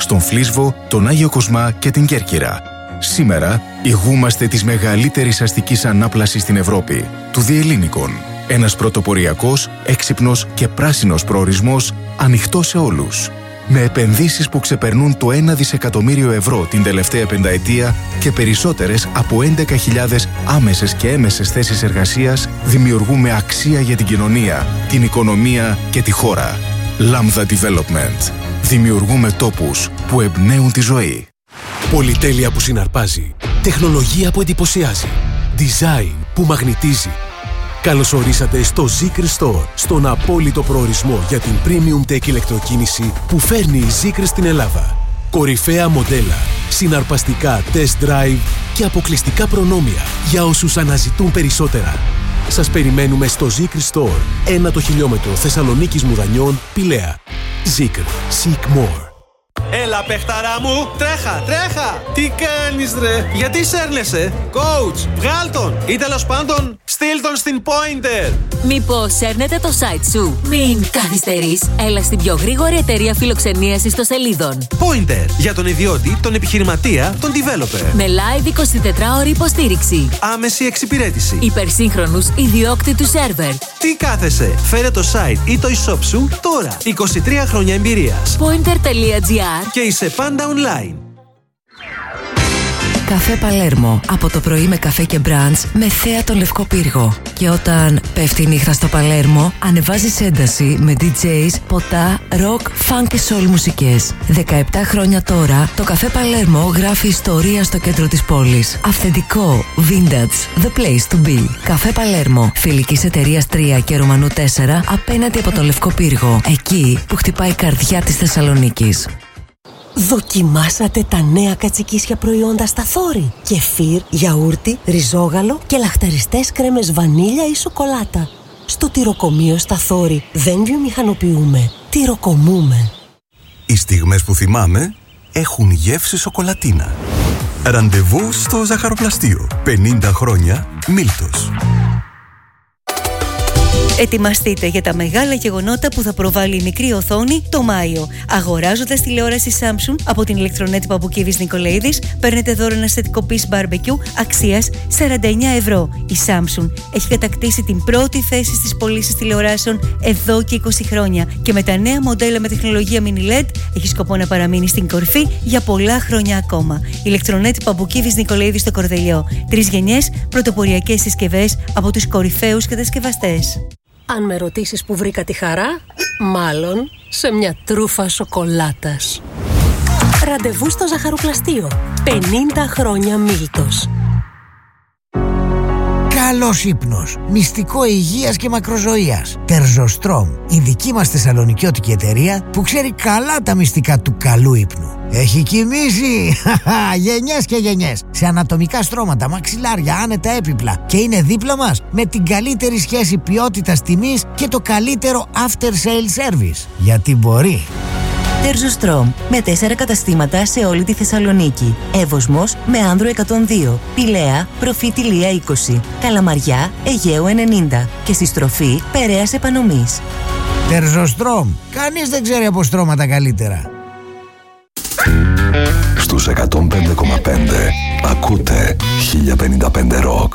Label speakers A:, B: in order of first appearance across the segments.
A: στον Φλίσβο, τον Άγιο Κοσμά και την Κέρκυρα. Σήμερα ηγούμαστε της μεγαλύτερης αστικής ανάπλασης στην Ευρώπη, του Διελλήνικον. Ένας πρωτοποριακός, έξυπνος και πράσινος προορισμός ανοιχτός σε όλους. Με επενδύσεις που ξεπερνούν το 1 δισεκατομμύριο ευρώ την τελευταία πενταετία και περισσότερες από 11.000 άμεσες και έμεσες θέσεις εργασίας, δημιουργούμε αξία για την κοινωνία, την οικονομία και τη χώρα. Lambda Development. Δημιουργούμε τόπους που εμπνέουν τη ζωή.
B: Πολυτέλεια που συναρπάζει. Τεχνολογία που εντυπωσιάζει. Design που μαγνητίζει. Καλωσορίσατε στο Zeekr Store, στον απόλυτο προορισμό για την premium tech ηλεκτροκίνηση που φέρνει η Zeekr στην Ελλάδα. Κορυφαία μοντέλα, συναρπαστικά test drive και αποκλειστικά προνόμια για όσους αναζητούν περισσότερα. Σας περιμένουμε στο Zeekr Store, 1 χιλιόμετρο Θεσσαλονίκης Μουδανιών, Πηλαία. Zeekr. Seek more.
C: Έλα παιχταρά μου, τρέχα! Τι κάνεις ρε, γιατί σέρνεσαι? Coach, βγάλ' τον ή τέλος πάντων στείλ τον στην Pointer.
D: Μήπως σέρνετε το site σου? Μην καθυστερείς, έλα στην πιο γρήγορη εταιρεία φιλοξενίας ιστοσελίδων.
C: Pointer, για τον ιδιώτη, τον επιχειρηματία, τον developer.
D: Με live 24ωρη υποστήριξη.
C: Άμεση εξυπηρέτηση.
D: Υπερσύγχρονους ιδιόκτητους σερβερ.
C: Τι κάθεσαι, φέρε το site ή το e-shop σου τώρα. 23 χρόνια εμπειρίας.
D: Pointer.gr
C: Και είσαι πάντα online.
E: Καφέ Παλέρμο. Από το πρωί με καφέ και μπραντς με θέα τον Λευκό Πύργο. Και όταν πέφτει η νύχτα στο Παλέρμο, ανεβάζεις ένταση με DJs, ποτά, rock, funk και soul μουσικές. 17 χρόνια τώρα, το Καφέ Παλέρμο γράφει ιστορία στο κέντρο της πόλης. Αυθεντικό, vintage, the place to be. Καφέ Παλέρμο, φιλικής εταιρείας 3 και Ρωμανού 4, απέναντι από τον Λευκό Πύργο. Εκεί που χτυπάει η καρδιά της Θεσσαλονίκης.
F: Δοκιμάσατε τα νέα κατσικίσια προϊόντα στα Θόρη? Κεφίρ, γιαούρτι, ριζόγαλο και λαχταριστές κρέμες βανίλια ή σοκολάτα. Στο τυροκομείο στα Θόρη δεν βιομηχανοποιούμε, τυροκομούμε.
G: Οι στιγμές που θυμάμαι έχουν γεύση σοκολατίνα. Ραντεβού στο ζαχαροπλαστείο. 50 χρόνια Μίλτος.
H: Ετοιμαστείτε για τα μεγάλα γεγονότα που θα προβάλλει η μικρή οθόνη το Μάιο. Αγοράζοντας τηλεόραση Samsung από την ηλεκτρονέτη Παπουκίδης Νικολαίδης, παίρνετε δώρο ένα θετικό piece barbecue αξίας 49 ευρώ. Η Samsung έχει κατακτήσει την πρώτη θέση στις πωλήσεις τηλεοράσεων εδώ και 20 χρόνια και με τα νέα μοντέλα με τεχνολογία mini LED έχει σκοπό να παραμείνει στην κορυφή για πολλά χρόνια ακόμα. Ηλεκτρονέτη Παπουκίδης Νικολαίδης στο Κορδελιό. 3 γενιές πρωτοποριακές συσκευές από τους κορυφαίους κατασκευαστές.
F: Αν με ρωτήσεις που βρήκα τη χαρά, μάλλον σε μια τρούφα σοκολάτας. Ραντεβού στο ζαχαροπλαστείο. 50 χρόνια Μίλτος.
I: Καλός ύπνος, μυστικό υγείας και μακροζωίας. Τερζοστρόμ, η δική μας θεσσαλονικιώτικη εταιρεία που ξέρει καλά τα μυστικά του καλού ύπνου. Έχει κοιμήσει γενιές και γενιές σε ανατομικά στρώματα, μαξιλάρια, άνετα έπιπλα και είναι δίπλα μας με την καλύτερη σχέση ποιότητας τιμής και το καλύτερο after sale service. Γιατί μπορεί.
E: Τερζοστρόμ, με 4 καταστήματα σε όλη τη Θεσσαλονίκη. Εύωσμος με Άνδρο 102, Πηλαία, Προφήτηλία 20, Καλαμαριά, Αιγαίου 90 και στη στροφή Περαίας Επανομής.
I: Τερζοστρόμ, κανείς δεν ξέρει από στρώματα καλύτερα.
G: Στους 105,5 ακούτε 1055 Rock.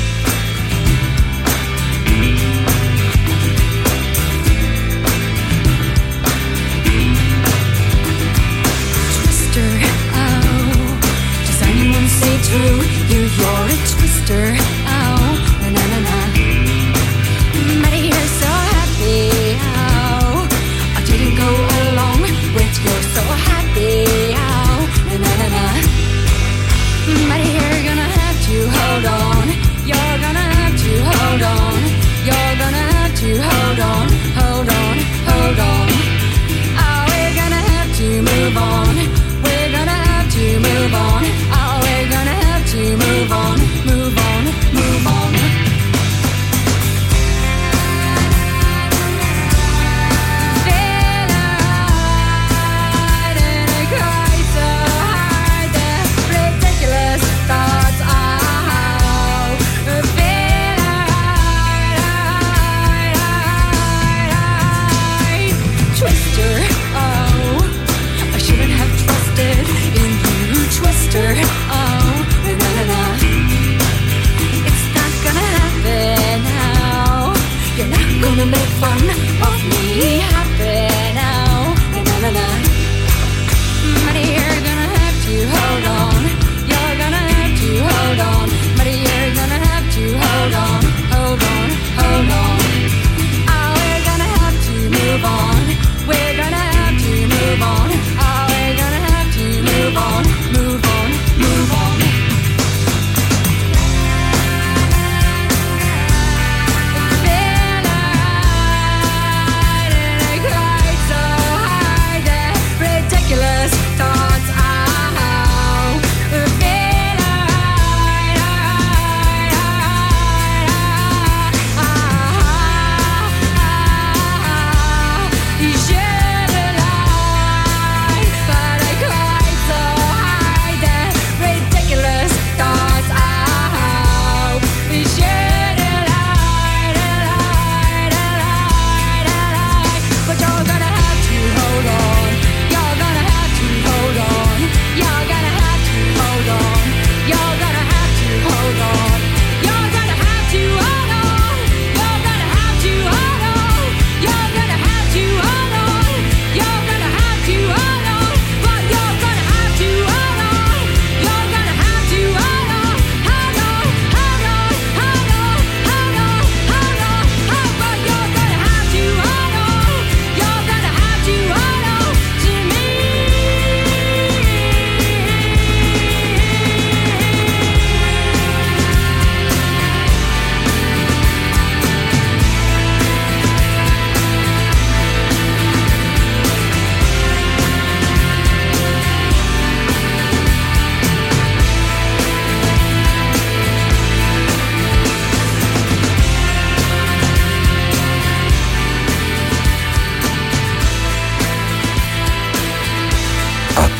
J: True, you're a twister. Oh, na na na na. But you're so happy. Oh, I didn't go along with your so happy. Oh, na na na na. But you're gonna have to hold on. You're gonna have to hold on. You're gonna have to hold on, hold on, hold on. Oh, we're gonna have to move on. We're gonna have to move on. Oh, we're gonna have to move on, move on.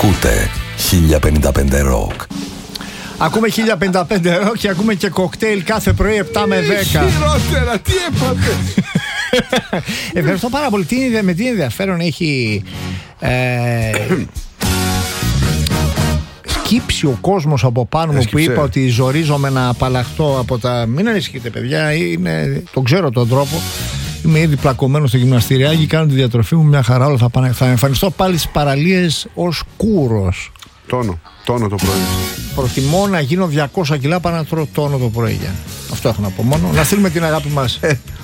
G: Ακούτε 1055 Rock.
K: Ακούμε 1055 Rock και ακούμε και κοκτέιλ κάθε πρωί 7 με 10.
L: Χειρότερα, τι έπατε.
K: Ευχαριστώ πάρα πολύ. Με τι ενδιαφέρον έχει σκύψει ο κόσμος από πάνω μου που είπα ότι ζορίζομαι να απαλλαχτώ από τα... Μην ανησυχείτε παιδιά, τον ξέρω τον τρόπο. Είμαι ήδη πλακωμένο στο γυμναστηριάκι, κάνω τη διατροφή μου, μια χαρά, όλα θα πάνε. Θα εμφανιστώ πάλι στις παραλίες ως κούρος.
L: Τόνο το πρωί.
K: Προτιμώ να γίνω 200 κιλά πάνω να τρώω τόνο το πρωί. Αυτό έχω να πω μόνο. Να στείλουμε την αγάπη μας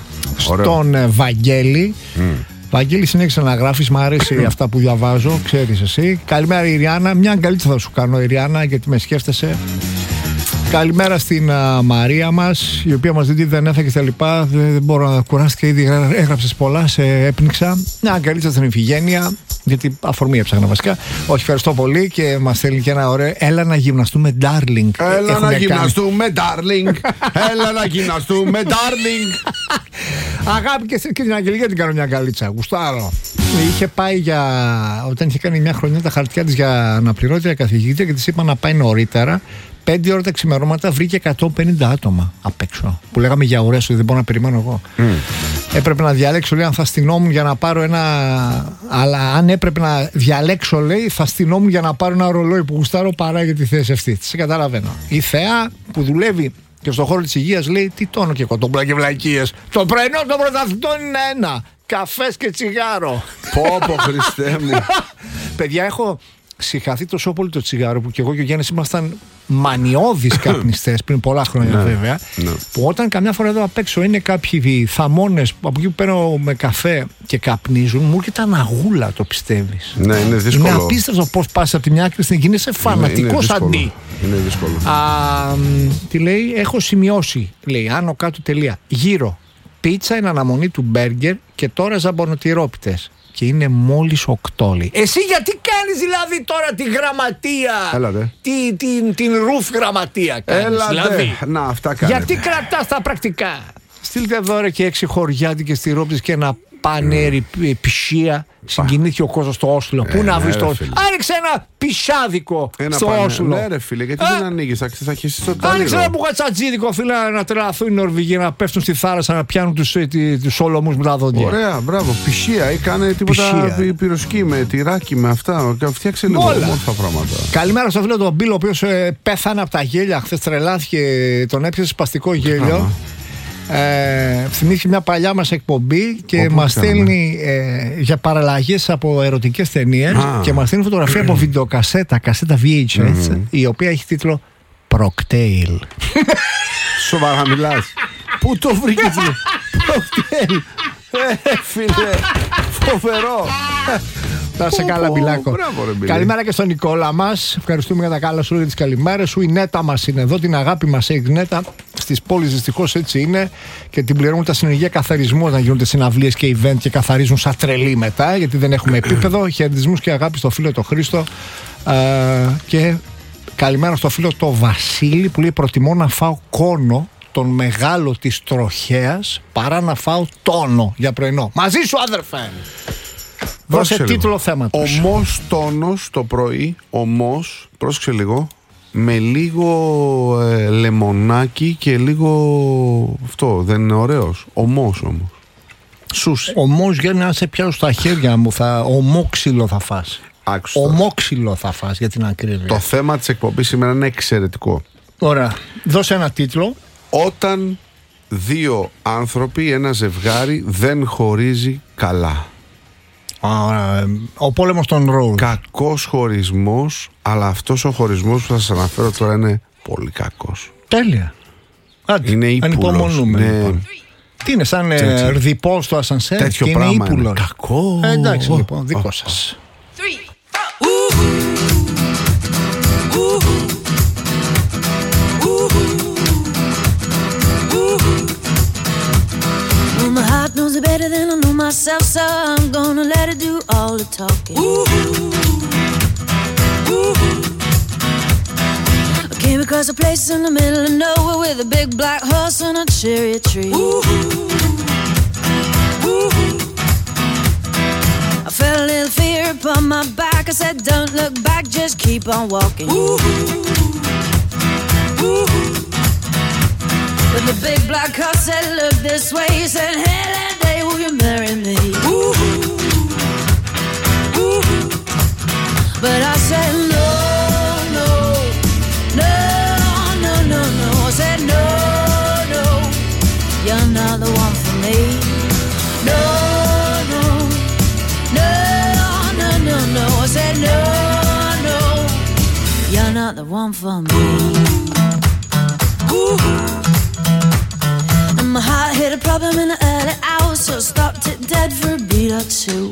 K: στον Βαγγέλη. Βαγγέλη, συνέχισε να γράφεις, μου αρέσει αυτά που διαβάζω, ξέρεις εσύ. Καλημέρα Ιριάννα, μια αγκαλίτσα θα σου κάνω Ιριάννα γιατί με σκέφτεσαι. Καλημέρα στην Μαρία μας, η οποία μας δει δεν έφαγε και τα λοιπά. Δεν μπορώ να κουράστηκα, ήδη έγραψες πολλά, σε έπνιξα. Μια αγκαλίτσα στην Ιφηγένεια, γιατί αφορμή έψαχνα βασικά. Όχι, ευχαριστώ πολύ και μας στέλνει και ένα ωραίο. Έλα να γυμναστούμε, darling.
L: Έλα να γυμναστούμε, darling. Έλα να γυμναστούμε, darling.
K: Αγάπη και την Αγγελία την κάνω μια αγκαλίτσα. Γουστάρω. Είχε πάει όταν είχε κάνει μια χρονιά τα χαρτιά της για αναπληρώτρια καθηγήτρια και της είπα να πάει νωρίτερα. 5 ώρα τα ξημερώματα βρήκε 150 άτομα απ' έξω. Που λέγαμε για ουρές, ότι δεν μπορώ να περιμένω εγώ. Έπρεπε να διαλέξω, λέει, αν θα στυνόμουν για να πάρω ένα. Αλλά αν έπρεπε να διαλέξω, λέει, θα στυνόμουν για να πάρω ένα ρολόι που γουστάρω παρά για τη θέση αυτή. Σε καταλαβαίνω. Η Θεά που δουλεύει και στον χώρο της υγείας λέει: τι τόνο και κοτόμπλα και βλακίες. Το πρωινό των πρωταθλητών είναι ένα. Καφές και τσιγάρο.
L: Πω, Χριστέ μου.
K: Παιδιά, έχω συγχαθεί τόσο πολύ το τσιγάρο που και εγώ και ο Γιάννης ήμασταν μανιώδεις καπνιστές πριν πολλά χρόνια βέβαια. Που όταν καμιά φορά εδώ απ' έξω είναι κάποιοι θαμώνες από εκεί που παίρνω με καφέ και καπνίζουν, μου έρχεται αναγούλα, το πιστεύεις?
L: Ναι, είναι δύσκολο.
K: Είναι απίστευτο πώς πας από τη μια άκρη στην εκείνη, είσαι φανατικός αντί.
L: Είναι δύσκολο.
K: Τι λέει, έχω σημειώσει, λέει, άνω κάτω τελεία. Γύρω, πίτσα εν αναμονή του μπέργκερ και τώρα ζαμπονοτυρόπιτες. Και είναι μόλις 8, λέει. Εσύ γιατί κάνεις δηλαδή τώρα τη γραμματεία?
L: Έλατε.
K: Την ρουφ γραμματεία κάνεις δηλαδή?
L: Να, αυτά κάνετε.
K: Γιατί κρατάς τα πρακτικά? Στείλτε εδώ ρε και 6 χωριάτικες τυρόπιτες και ένα πανέρι πισία. Συγκινήθηκε ο κόσμος στο Όσλο. Πού να βρεις το Όσλο? Άνοιξε ένα πισάδικο στο Όσλο.
L: Ναι ρε φίλε, γιατί δεν ανοίγεις? Θα χεσεις το ταλίρο.
K: Άνοιξε ένα μπουγατσατζίδικο, φίλε, να τρελαθούν οι Νορβηγοί, να πέφτουν στη θάλασσα, να πιάνουν τους όλωμούς με τα δόντια.
L: Ωραία, μπράβο. Πισία ή κάνε τίποτα πυροσκή με τυράκι, με αυτά. Φτιάξε λίγο όμορφα πράγματα.
K: Καλημέρα στο φίλο τον Μπίλο, ο οποίος πέθανε από τα γέλια. Χθες τρελάθηκε, τον έπιασε σπαστικό γέλιο. Θυμήθηκε μια παλιά μας εκπομπή και μας στέλνει για παραλλαγές από ερωτικές ταινίες και μας στέλνει φωτογραφία από βιντεοκασέτα, κασέτα VHS, η οποία έχει τίτλο Προκτέιλ.
L: Σοβαρά μιλάς? Πού το βρήκες? Προκτέιλ. Φίλε, φοβερό.
K: Να σε καλά, Μπιλάκο. Καλημέρα και στον Νικόλα μας. Ευχαριστούμε για τα καλά σου, τις καλημέρες σου. Η Νέτα μας είναι εδώ, την αγάπη μας έχει Νέτα. Στις πόλεις δυστυχώς έτσι είναι και την πληρώνουν τα συνεργεία καθαρισμού όταν γίνονται συναυλίες και event και καθαρίζουν σαν τρελή μετά, γιατί δεν έχουμε επίπεδο. Χαιρετισμούς και αγάπη στο φίλο το Χρήστο. Και καλημέρα στο φίλο το Βασίλη που λέει: προτιμώ να φάω κόνο τον μεγάλο της τροχέας παρά να φάω τόνο για πρωινό. Μαζί σου, άδερφε! Δώσε τίτλο θέματος.
L: Ομός τόνος το πρωί, ομός, πρόσεξε λίγο, με λίγο λεμονάκι και λίγο αυτό, δεν είναι ωραίος? Ομός όμως. Σούσι.
K: Ομός για να σε πιάσω στα χέρια μου, ομόξυλο θα φας. Ομόξυλο θα φας για την ακρίβεια.
L: Το θέμα της εκπομπής σήμερα είναι εξαιρετικό.
K: Ωραία, δώσε ένα τίτλο.
L: Όταν δύο άνθρωποι, ένα ζευγάρι δεν χωρίζει καλά.
K: Ο πόλεμος των Ρόουζ.
L: Κακός χωρισμός, αλλά αυτός ο χωρισμός που θα σας αναφέρω τώρα είναι πολύ κακός.
K: Τέλεια.
L: Είναι ύπουλος. Ναι.
K: Τι είναι, σαν ρδιπό στο ασανσέρ?
L: Τέτοιο
K: και
L: πράγμα
K: είναι
L: είναι. Κακό.
K: Εντάξει λοιπόν, δικό σας.
J: My heart knows it better than I know myself, so I'm gonna let it do all the talking. I came across a place in the middle of nowhere with a big black horse and a cherry tree. I felt a little fear upon my back. I said, don't look back, on walking. When the big black car said, look this way, he said, hey, that day, will you marry me? But I said, no, no, no, no, no, no. I said, no, no, you're not the one for me. No, no, no, no, no, no. I said, no, no, you're not the one for me. And my heart hit a problem in the early hours, so I stopped it dead for a beat or two.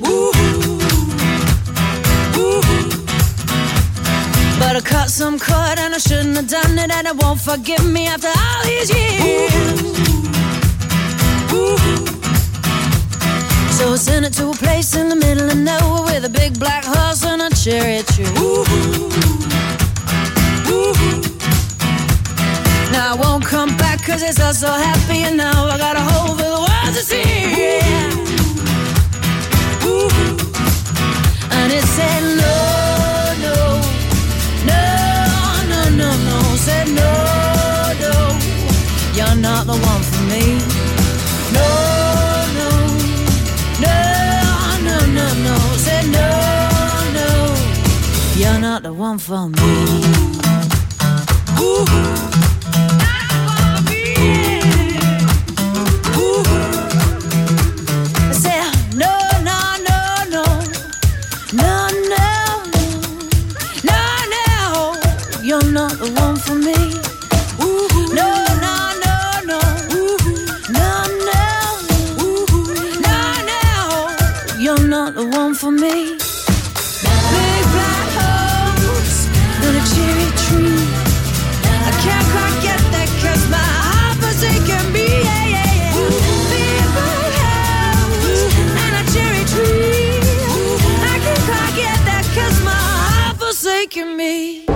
J: But I cut some cord and I shouldn't have done it, and it won't forgive me after all these years. So I sent it to a place in the middle of nowhere with a big black horse and a cherry tree. Now I won't come back 'cause it's all so happy, and now I got a hole for the world to see. And it said no, no, no, no, no, no. Said no, no, you're not the one for me. No, no, no, no, no, no. Said no, no, you're not the one for me. You're not the one for me. No, no, no, no. No, no. No, no. You're not the one for me. Big black horse and a cherry tree. I can't quite get that 'cause my heart forsaken me. Yeah, yeah, yeah. Big black horse and a cherry tree. I can't quite get that 'cause my heart forsaken me.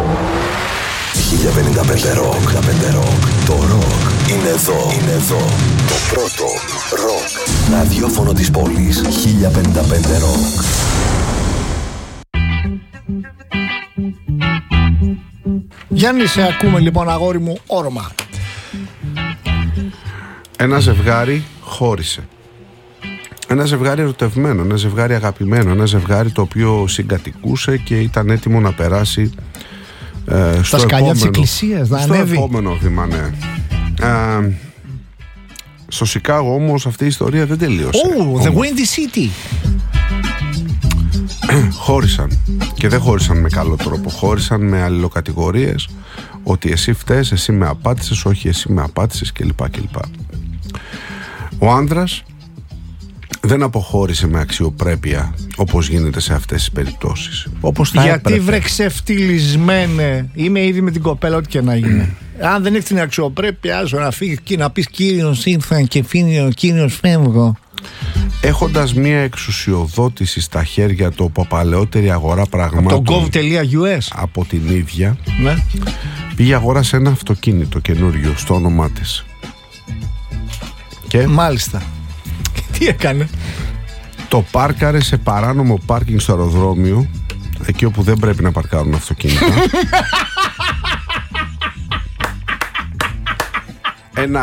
B: 1055 Rock. Το ροκ είναι εδώ. Είναι εδώ. Το πρώτο ροκ ραδιόφωνο της πόλης. 1055 Rock.
K: Γιάννη, σε ακούμε λοιπόν, αγόρι μου, όρμα.
L: Ένα ζευγάρι χώρισε. Ένα ζευγάρι ερωτευμένο, ένα ζευγάρι αγαπημένο, ένα ζευγάρι το οποίο συγκατοικούσε και ήταν έτοιμο να περάσει
K: στα σκαλιά της εκκλησίας, να
L: στο
K: ανέβει.
L: επόμενο βήμα, ναι. Στο Σικάγο όμως αυτή η ιστορία δεν τελείωσε.
K: The Windy City.
L: Χώρισαν. Και δεν χώρισαν με καλό τρόπο. Χώρισαν με αλληλοκατηγορίες. Ότι εσύ φταίς, εσύ με απάτησες, όχι εσύ με απάτησες κλπ. Ο άνδρας δεν αποχώρησε με αξιοπρέπεια όπως γίνεται σε αυτές τις περιπτώσεις. Όπως θα
K: Γιατί
L: έπρεπε.
K: βρε ξεφτυλισμένε, είμαι ήδη με την κοπέλα, ό,τι και να γίνει. Αν δεν έχει την αξιοπρέπεια, άζω να φύγει και να πει κύριος ήρθαν και φύγει ο κύριος φεύγω.
L: Έχοντας μία εξουσιοδότηση στα χέρια του από παλαιότερη αγορά πραγμάτων,
K: από το gov.us,
L: από την ίδια,
K: ναι,
L: πήγε αγόρασε ένα αυτοκίνητο καινούριο στο όνομά της. Και
K: μάλιστα. Τι έκανε?
L: Το πάρκαρε σε παράνομο πάρκινγκ στο αεροδρόμιο, εκεί όπου δεν πρέπει να παρκάρουν αυτοκίνητα. Εν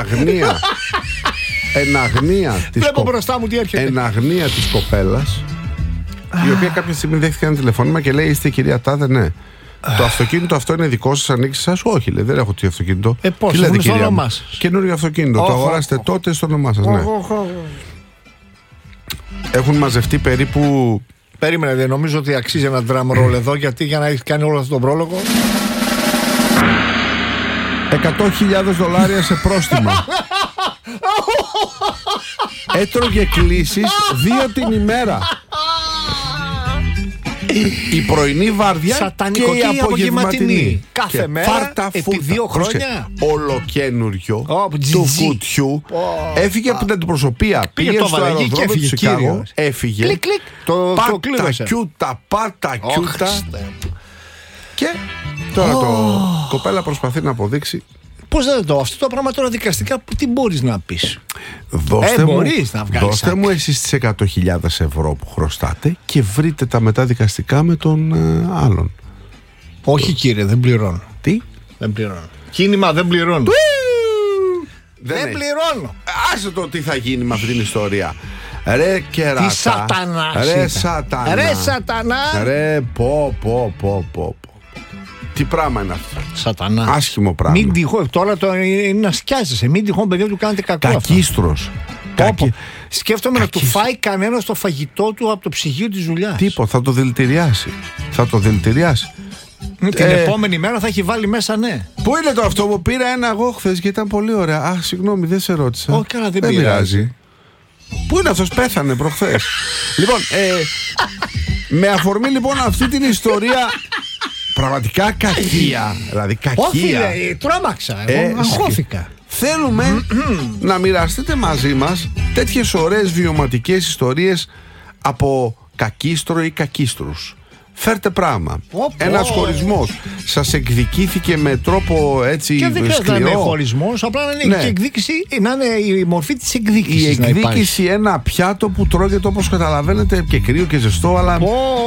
L: αγνία της κοπέλας, η οποία κάποια στιγμή δέχτηκε ένα τηλεφώνημα και λέει: είστε η κυρία Τάδε? Ναι. Το αυτοκίνητο αυτό είναι δικό σας, ανοίξει σας? Όχι, λέει, δεν έχω το αυτοκίνητο.
K: Πώς,
L: λέτε,
K: στο όνομά σας?
L: Καινούριο αυτοκίνητο, το αγοράσετε τότε στο όνομά σας, ναι. Έχουν μαζευτεί περίπου.
K: Περίμενε, δεν νομίζω ότι αξίζει ένα drum roll εδώ, γιατί για να έχει κάνει όλο αυτό τον πρόλογο.
L: $100,000 σε πρόστιμα. Έτρωγε κλήσεις 2 την ημέρα. Η πρωινή βάρδια
K: σατανικό
L: και η απογευματινή.
K: Κάθε μέρα, επί 2 χρόνια.
L: Ολοκένουριο του κουτιού. Έφυγε από την αντιπροσωπεία. Πήγε στο αεροδρόμιο του Σικάγο. Έφυγε.
K: Κλικ, κλικ. Το κλείδωσε.
L: Πάτα κιούτα. Και τώρα το κοπέλα προσπαθεί να αποδείξει.
K: Πώς δεν το, αυτό το πράγμα τώρα δικαστικά τι μπορείς να πεις?
L: Μπορείς
K: να βγάλεις.
L: Δώστε μου εσείς τις 100,000 ευρώ που χρωστάτε και βρείτε τα μετά δικαστικά με τον άλλον.
K: Όχι κύριε, δεν πληρώνω.
L: Τι?
K: Δεν πληρώνω. Κίνημα δεν πληρώνω. Δεν πληρώνω.
L: Άσε το τι θα γίνει με αυτή την ιστορία. Ρε κεράτα.
K: Τι σατανάς
L: Ρε
K: ήταν.
L: σατανά.
K: Ρε σατανά.
L: Ρε πω. Τι πράγμα είναι αυτό.
K: Σατανά.
L: Άσχημο πράγμα.
K: Μην τυχόν, τώρα είναι να σκιάζεσαι. Μην τυχόν παιδιά του κάνετε κακό.
L: Κακίστρος.
K: Σκέφτομαι να του φάει κανένα το φαγητό του από το ψυγείο της δουλειάς.
L: Τίποτα, θα το δηλητηριάσει.
K: Την επόμενη μέρα θα έχει βάλει μέσα, ναι.
L: Πού είναι το αυτό που πήρα ένα εγώ χθες και ήταν πολύ ωραία. Α, συγγνώμη, δεν σε ρώτησα.
K: Όχι, καλά, δεν πειράζει.
L: Πού είναι αυτός, πέθανε προχθές. Λοιπόν, με αφορμή λοιπόν αυτή την ιστορία. Πραγματικά κακία. Δηλαδή κακία.
K: Όχι, τρόμαξα. Εγώ αγχώθηκα.
L: Θέλουμε να μοιραστείτε μαζί μας τέτοιες ωραίες βιωματικές ιστορίες από κακίστρο ή κακίστρους. Φέρτε πράγμα. Ένας χωρισμός σας εκδικήθηκε με τρόπο έτσι
K: και δεν
L: σκληρό.
K: Και δεν είναι χωρισμός, απλά να είναι, και εκδίκηση, να είναι η μορφή της εκδίκησης.
L: Η εκδίκηση, ένα πιάτο που τρώγεται όπως καταλαβαίνετε και κρύο και ζεστό, αλλά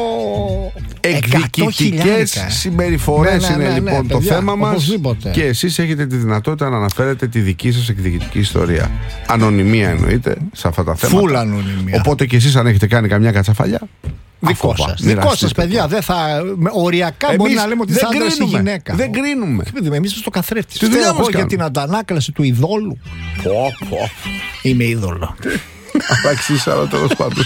L: εκδικητικές συμπεριφορές είναι λοιπόν το θέμα μας.
K: Οπωσδήποτε.
L: Και εσείς έχετε τη δυνατότητα να αναφέρετε τη δική σας εκδικητική ιστορία. Ανωνυμία εννοείται σε αυτά τα θέματα.
K: Φουλ ανωνυμία.
L: Οπότε και εσείς αν έχετε κάνει καμιά κατσαφαλιά,
K: δικό σας παιδιά, δεν θα. Οριακά μπορεί να λέμε ότι θα άντρας ή γυναίκα.
L: Δεν κρίνουμε.
K: Εμείς στο καθρέφτη.
L: Τη δουλειά μας
K: για την αντανάκλαση του ειδόλου. Είμαι είδωλο.
L: Απαξίς, αλλά τέλος πάντων.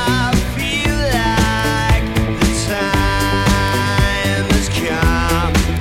J: Time has come.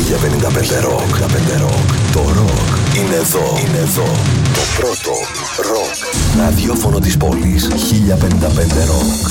M: 1055 Rock. Το ροκ είναι εδώ. Το πρώτο ροκ ραδιόφωνο της πόλης. 1055 Rock.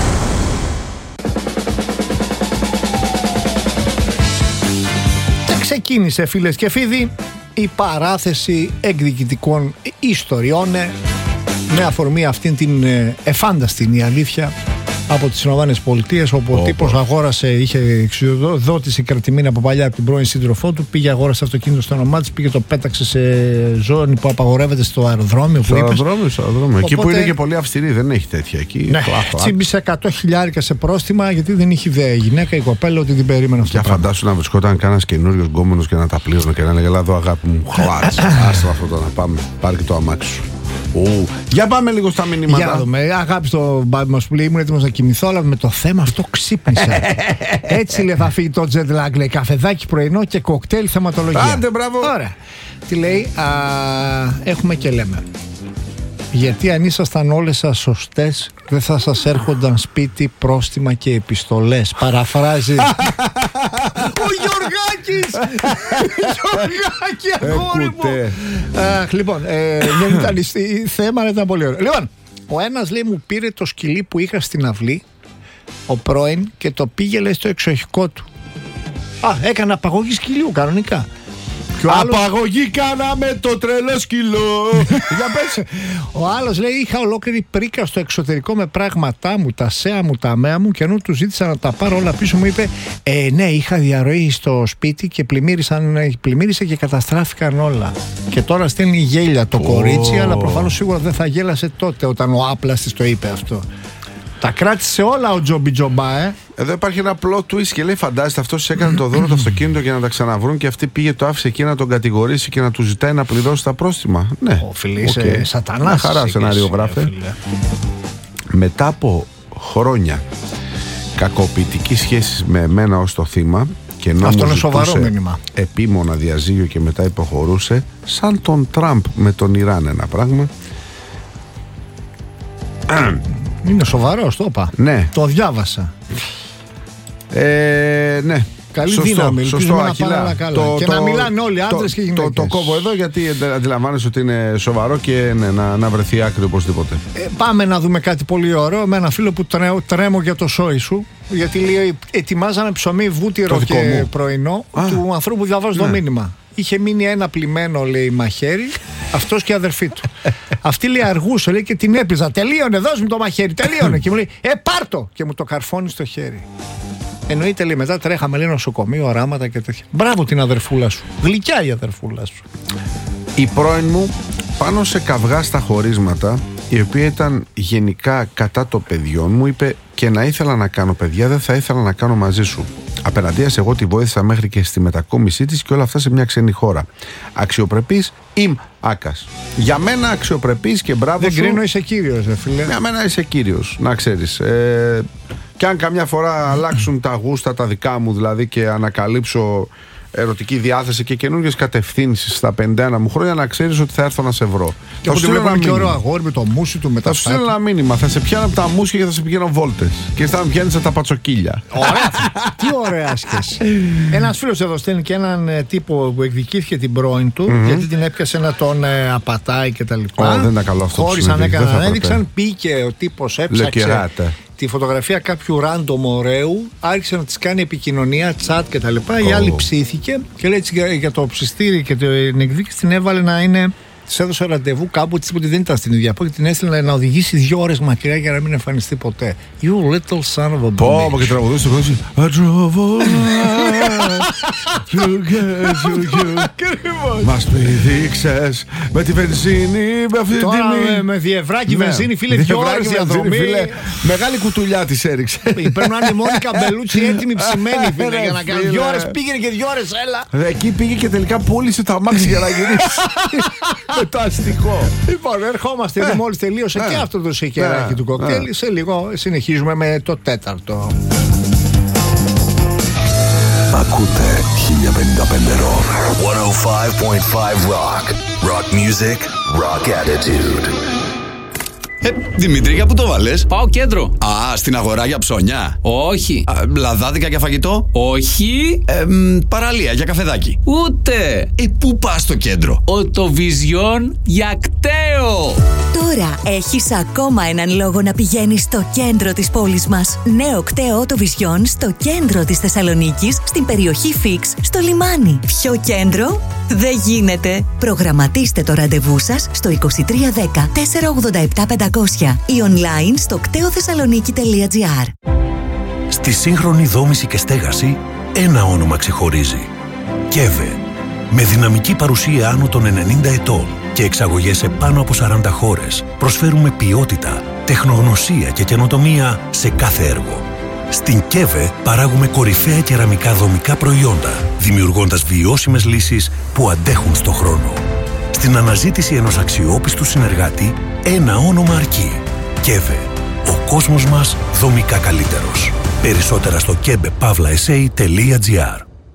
K: Ξεκίνησε, φίλες και φίλοι, η παράθεση εκδικητικών ιστοριών με αφορμή αυτήν την εφάνταστη, είναι η αλήθεια, από τις Ηνωμένες Πολιτείες, όπου ο τύπος αγόρασε, είχε εξουδότηση κρατημένη από παλιά από την πρώην σύντροφό του, πήγε αγόρασε αυτοκίνητο στο όνομά της, πήγε το πέταξε σε ζώνη που απαγορεύεται στο αεροδρόμιο. Στο
L: αεροδρόμιο. Εκεί που είναι και πολύ αυστηρή, δεν έχει τέτοια εκεί.
K: Ναι, τσίμπησε 100.000 σε πρόστιμα γιατί δεν είχε ιδέα η γυναίκα, η κοπέλα, ότι την περίμενε αυτό.
L: Και φαντάσου να βρισκόταν κανένα καινούριο γκόμενο και να τα πλήρωνε και να έλεγε: Ελά, εδώ αγάπη μου, χλάτσα. Άστο αυτό το να πάμε, πάρει και το αμάξι σου. Για πάμε λίγο στα μηνύματα.
K: Για να δούμε. Αγάπη στο μπάμπι μας που λέει: ήμουν έτοιμος να κοιμηθώ, αλλά με το θέμα αυτό ξύπνησα. Έτσι λέει θα φύγει το jet lag. Λέει καφεδάκι πρωινό και κοκτέιλ θεματολογία.
L: Άντε, μπράβο.
K: Ωραία. Τι λέει, έχουμε και λέμε. Γιατί αν ήσασταν όλες σας σωστές, δεν θα σας έρχονταν σπίτι πρόστιμα και επιστολές. Παραφράζει ο Γιωργάκης. Γιωργάκη, αγόρι μου. Λοιπόν, δεν ήταν θέμα, αλλά ήταν πολύ ωραίο. Λοιπόν, ο ένας λέει μου πήρε το σκυλί που είχα στην αυλή, ο πρώην, και το πήγε στο εξοχικό του. Έκανε απαγωγή σκυλιού κανονικά.
L: Απαγωγή κάναμε το τρελό σκυλό. Για πες.
K: Ο άλλος λέει είχα ολόκληρη πρίκα στο εξωτερικό με πράγματά μου, τα σέα μου, τα μέα μου, και ενώ του ζήτησα να τα πάρω όλα πίσω μου είπε ναι, είχα διαρροή στο σπίτι και πλημμύρισε και καταστράφηκαν όλα. Και τώρα στέλνει γέλια το κορίτσι, αλλά προφανώς σίγουρα δεν θα γέλασε τότε όταν ο Άπλας της το είπε αυτό. Τα κράτησε όλα ο Τζόμπι Τζομπά,
L: Εδώ υπάρχει ένα plot twist και λέει: φαντάζεστε, αυτός έκανε το δώρο το αυτοκίνητο για να τα ξαναβρούν και αυτή πήγε, το άφησε εκεί να τον κατηγορήσει και να του ζητάει να πληρώσει τα πρόστιμα. Ναι.
K: Ο φιλής σατανάς.
L: Χαρά σενάριογράφε. Μετά από χρόνια κακοποιητική σχέση με εμένα ως το θύμα, και ενώ
K: αυτό είναι σοβαρό μήνυμα.
L: Επίμονα διαζύγιο και μετά υποχωρούσε, σαν τον Τραμπ με τον Ιράν, ένα πράγμα.
K: Είναι σοβαρό, το είπα.
L: Ναι.
K: Το διάβασα.
L: Ναι.
K: Καλή
L: σωστό,
K: δύναμη.
L: Σωστό,
K: Αχιλά. Και να μιλάνε όλοι, άντρες και γυναίκες.
L: Το κόβω εδώ γιατί αντιλαμβάνεσαι ότι είναι σοβαρό και να βρεθεί άκρη οπωσδήποτε.
K: Πάμε να δούμε κάτι πολύ ωραίο με ένα φίλο που τρέμω για το σόι σου. Γιατί λέει ετοιμάζανε ψωμί βούτυρο και πρωινό του ανθρώπου που διαβάζει το μήνυμα. Είχε μείνει ένα πλημμένο, λέει, μαχαίρι, αυτός και η αδερφή του. Αυτή λέει αργούσε, λέει, και την έπιζα. Τελείωνε, δώσ' μου το μαχαίρι, τελείωνε. Και μου λέει, πάρτο! Και μου το καρφώνει στο χέρι. Εννοείται, λέει, μετά τρέχαμε, λέει, νοσοκομείο, οράματα και τέτοια. Μπράβο την αδερφούλα σου. Γλυκιά η αδερφούλα σου.
L: Η πρώην μου πάνω σε καυγά στα χωρίσματα, η οποία ήταν γενικά κατά το παιδιών μου, είπε: και να ήθελα να κάνω παιδιά, δεν θα ήθελα να κάνω μαζί σου. Απέναντίας εγώ τη βοήθησα μέχρι και στη μετακόμισή της και όλα αυτά σε μια ξένη χώρα. Αξιοπρεπής είμαι άκας. Για μένα αξιοπρεπής και μπράβο
K: δεν
L: σου.
K: Δεν κρίνω, είσαι κύριος, φίλε.
L: Για μένα είσαι κύριος, να ξέρεις. Και αν καμιά φορά αλλάξουν τα γούστα τα δικά μου, δηλαδή, και ανακαλύψω ερωτική διάθεση και καινούργιες κατευθύνσεις στα 51 μου χρόνια, να ξέρεις ότι θα έρθω να σε βρω.
K: Και θα βλέπω και ωραίο αγόρι με το μουσι του μετά.
L: Θα σου στείλω ένα μήνυμα. Θα σε πιάνω από τα μουσια και θα σε πηγαίνω βόλτες. Και θα με πιάνεις από τα πατσοκίλια.
K: Ωραία. Τι ωραία σχέση. Ένας φίλος εδώ στέλνει και έναν τύπο που εκδικήθηκε την πρώην του, γιατί την έπιασε να τον απατάει κτλ.
L: Δεν ήταν καλό αυτό.
K: Χώρισαν, έκαναν, έδειξαν, πήγε ο τύπος, έψαξε τη φωτογραφία κάποιου ράντομ ωραίου, άρχισε να της κάνει επικοινωνία, chat κτλ. Η άλλη ψήθηκε και λέει έτσι για το ψιστήρι και την εκδίκηση την έβαλε να είναι. Της έδωσε ραντεβού κάπου, της είπε ότι δεν ήταν στην ίδια πόλη και την έστειλε να οδηγήσει 2 ώρες μακριά για να μην εμφανιστεί ποτέ. You little son of a bitch.
L: Πω, και τραγουδούσε το κόσμο. I drove all night to get to you. Μας πηδήξες με τη βενζίνη, με αυτή την τιμή.
K: Με διευράκι βενζίνη, φίλε, 2 ώρες διαδρομή.
L: Μεγάλη κουτουλιά της έριξε.
K: Πρέπει να είναι η Μόνικα Μπελούτσι έτοιμη ψημένη, φίλε, για να κάνει 2 ώρες πήγαινε και 2 ώρες έλα.
L: Εκεί πήγε και τελικά πούλησε το αμάξι για να γυρίσει. Το αστικό.
K: Λοιπόν, ερχόμαστε εδώ, μόλις τελείωσε και αυτό το σικεράκι του κοκτέιλ. Σε λίγο συνεχίζουμε με το 4ο.
M: Ακούτε 1055 Rock. 105.5 Rock. Rock music, rock attitude.
N: Δημήτρη, για πού το βάλες?
O: Πάω κέντρο.
N: Α, στην αγορά για ψώνια.
O: Όχι.
N: Λαδάδικα για φαγητό.
O: Όχι.
N: Παραλία για καφεδάκι.
O: Ούτε.
N: Πού πας στο κέντρο?
O: Οτοβιζιόν για κταίο.
H: Τώρα έχεις ακόμα έναν λόγο να πηγαίνεις στο κέντρο της πόλης μας. Νέο κταίο Οτοβιζιόν στο κέντρο της Θεσσαλονίκης, στην περιοχή Φίξ, στο λιμάνι. Ποιο κέντρο? Δεν γίνεται. Προγραμματίστε το ραντεβού σας στο 2310 487 500 ή online στο κτεοθεσσαλονίκη.gr.
B: Στη σύγχρονη δόμηση και στέγαση, ένα όνομα ξεχωρίζει. ΚΕΒΕ. Με δυναμική παρουσία άνω των 90 ετών και εξαγωγές σε πάνω από 40 χώρες, προσφέρουμε ποιότητα, τεχνογνωσία και καινοτομία σε κάθε έργο. Στην ΚΕΒΕ παράγουμε κορυφαία κεραμικά δομικά προϊόντα, δημιουργώντας βιώσιμες λύσεις που αντέχουν στο χρόνο. Στην αναζήτηση ενός αξιόπιστου συνεργάτη, ένα όνομα αρκεί. ΚΕΒΕ. Ο κόσμος μας δομικά καλύτερος. Περισσότερα στο kebepavlaesa.gr.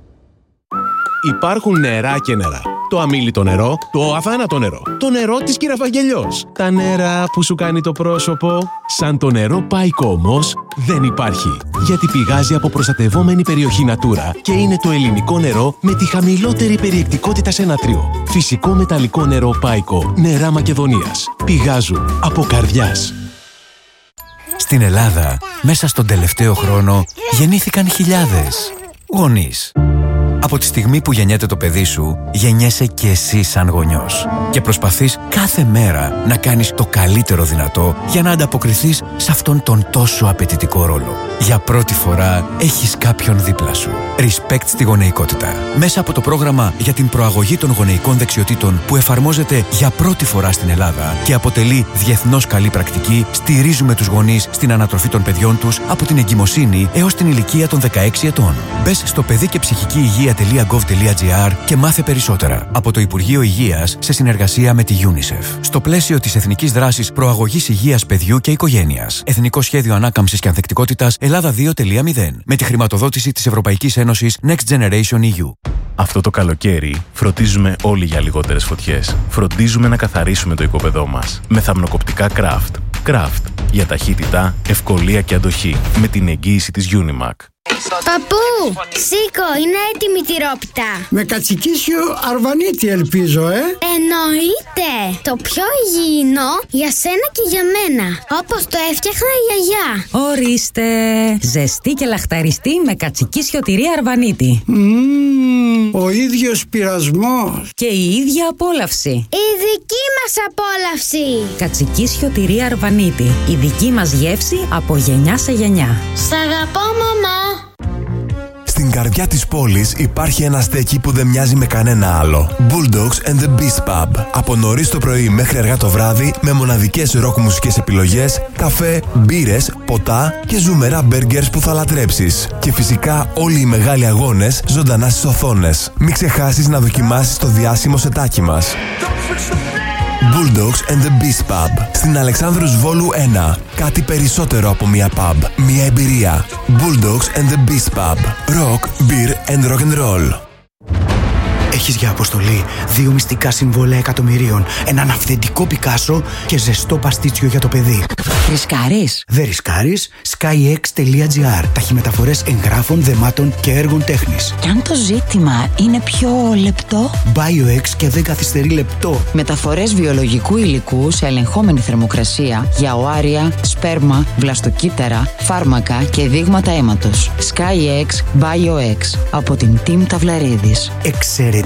P: Υπάρχουν νερά και νερά. Το αμίλητο νερό, το αβάνατο νερό, το νερό της Κυραφαγγελιός. Τα νερά που σου κάνει το πρόσωπο. Σαν το νερό Πάικο όμως δεν υπάρχει. Γιατί πηγάζει από προστατευόμενη περιοχή Natura και είναι το ελληνικό νερό με τη χαμηλότερη περιεκτικότητα σε νατρίο. Φυσικό μεταλλικό νερό Πάικο. Νερά Μακεδονίας. Πηγάζουν από καρδιάς.
Q: Στην Ελλάδα, μέσα στον τελευταίο χρόνο, γεννήθηκαν χιλιάδες γονείς. Από τη στιγμή που γεννιέται το παιδί σου, γεννιέσαι και εσύ σαν γονιός. Και προσπαθείς κάθε μέρα να κάνεις το καλύτερο δυνατό για να ανταποκριθείς σε αυτόν τον τόσο απαιτητικό ρόλο. Για πρώτη φορά έχεις κάποιον δίπλα σου. Respect στη γονεϊκότητα. Μέσα από το πρόγραμμα για την προαγωγή των γονεϊκών δεξιοτήτων που εφαρμόζεται για πρώτη φορά στην Ελλάδα και αποτελεί διεθνώς καλή πρακτική, στηρίζουμε τους γονείς στην ανατροφή των παιδιών τους από την εγκυμοσύνη έως την ηλικία των 16 ετών. Μπες στο παιδί και ψυχική υγεία.gov.gr και μάθε περισσότερα από το Υπουργείο Υγείας σε συνεργασία με τη UNICEF. Στο πλαίσιο της Εθνικής Δράσης Προαγωγής Υγείας Παιδιού και Οικογένειας. Εθνικό Σχέδιο Ανάκαμψης και Ανθεκτικότητας Ελλάδα 2.0. Με τη χρηματοδότηση της Ευρωπαϊκής Ένωσης Next Generation EU.
R: Αυτό το καλοκαίρι φροντίζουμε όλοι για λιγότερες φωτιές. Φροντίζουμε να καθαρίσουμε το οικόπεδό μας με θαμνοκοπτικά Craft. Craft για ταχύτητα, ευκολία και αντοχή με την εγγύηση της Unimac.
S: Παππού, σήκω, είναι έτοιμη η τυρόπιτα.
T: Με κατσικίσιο αρβανίτη ελπίζω,
S: Εννοείται. Το πιο υγιεινό για σένα και για μένα. Όπως το έφτιαχνα η γιαγιά.
U: Ορίστε. Ζεστή και λαχταριστή με κατσικίσιο τυρί αρβανίτη.
T: Ο ίδιος πειρασμός.
U: Και η ίδια απόλαυση.
S: Η δική μας απόλαυση.
U: Κατσικίσιο τυρί αρβανίτη. Η δική μας γεύση από γενιά σε γενιά.
S: Σ' αγαπώ, μαμά.
V: Στην καρδιά της πόλης υπάρχει ένα στέκι που δεν μοιάζει με κανένα άλλο. Bulldogs and the Beast Pub. Από νωρίς το πρωί μέχρι αργά το βράδυ, με μοναδικές ροκ μουσικές επιλογές, καφέ, μπύρες, ποτά και ζουμερά μπέργκερς που θα λατρέψεις. Και φυσικά όλοι οι μεγάλοι αγώνες ζωντανά στις οθόνες. Μην ξεχάσεις να δοκιμάσεις το διάσημο σετάκι μας. Bulldogs and the Beast Pub. Στην Αλεξάνδρους Βόλου 1. Κάτι περισσότερο από μια pub. Μια εμπειρία. Bulldogs and the Beast Pub. Rock, beer and rock and roll.
W: Έχεις για αποστολή 2 μυστικά συμβόλαια εκατομμυρίων, έναν αυθεντικό Πικάσο και ζεστό παστίτσιο για το παιδί.
U: Ρισκάρεις?
W: Δεν ρισκάρεις. SkyX.gr. Ταχυμεταφορές εγγράφων, δεμάτων και έργων τέχνης.
U: Και αν το ζήτημα είναι πιο λεπτό?
W: BioX και δεν καθυστερεί λεπτό.
U: Μεταφορές βιολογικού υλικού σε ελεγχόμενη θερμοκρασία για οάρια, σπέρμα, βλαστοκύτταρα, φάρμακα και δείγματα αίματος. SkyX BioX από την Team Ταυλαρίδης.
W: Εξαιρετικά.